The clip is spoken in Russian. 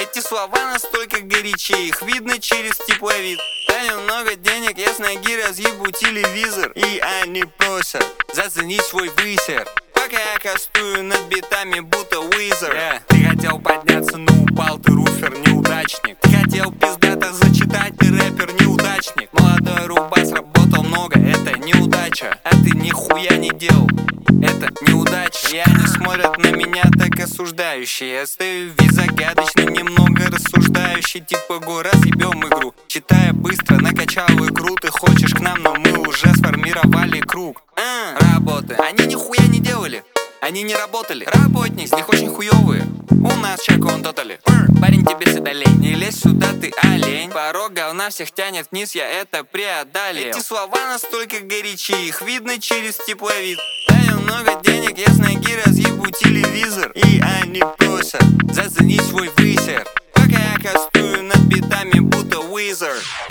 Эти слова настолько горячие, их видно через тепловид. Да немного денег, я с ноги разъебу телевизор. И они просят заценить свой высер. Пока я кастую над битами, будто Уизер. Ты хотел подняться, но упал, ты руфер, неудачник. Ты хотел пиздато зачитать, ты рэпер, неудачник. Молодой рубас работал много, это неудача. А ты нихуя не делал, это неудача. И они смотрят на меня так осуждающе. Я стою вид загадочный, немного рассуждающий. Типа го, разъебем игру. Читая быстро, накачал икру. Ты хочешь к нам, но мы уже сформировали круг. Работы, они нихуя не делали, они не работали. Работник, с них очень хуёвые. У нас чек он тотали. Парень, тебе сюда лень, не лезь сюда, ты олень. Порог говна всех тянет вниз, я это преодолел. Эти слова настолько горячие, их видно через тепловид. Да немного денег, я с ноги разъебу телевизор. И они просят заценить свой высер. Пока я кастую над битами, будто Уизер.